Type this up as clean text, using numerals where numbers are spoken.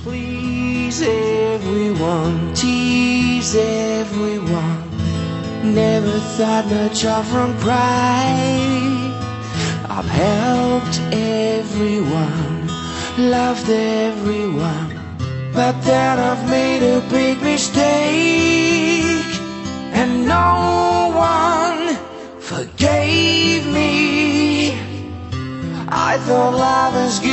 Please everyone, tease everyone. Never thought much of wrong pride. I've helped everyone, loved everyone, but then I've made a big mistake, and no one forgave me. I thought love was good.